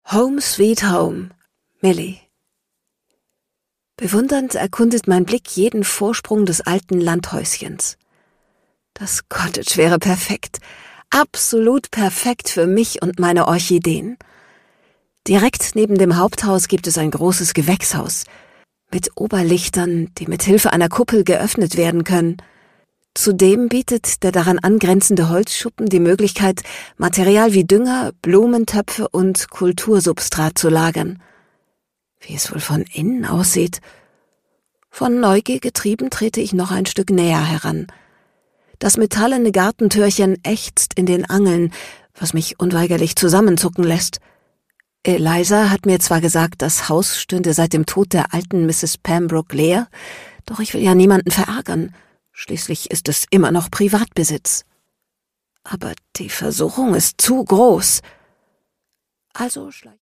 Home Sweet Home, Millie. Bewundernd erkundet mein Blick jeden Vorsprung des alten Landhäuschens. Das Cottage wäre perfekt, absolut perfekt für mich und meine Orchideen. Direkt neben dem Haupthaus gibt es ein großes Gewächshaus mit Oberlichtern, die mit Hilfe einer Kuppel geöffnet werden können. Zudem bietet der daran angrenzende Holzschuppen die Möglichkeit, Material wie Dünger, Blumentöpfe und Kultursubstrat zu lagern. Wie es wohl von innen aussieht? Von Neugier getrieben trete ich noch ein Stück näher heran. Das metallene Gartentürchen ächzt in den Angeln, was mich unweigerlich zusammenzucken lässt. Eliza hat mir zwar gesagt, das Haus stünde seit dem Tod der alten Mrs. Pembroke leer, doch ich will ja niemanden verärgern. Schließlich ist es immer noch Privatbesitz. Aber die Versuchung ist zu groß. Also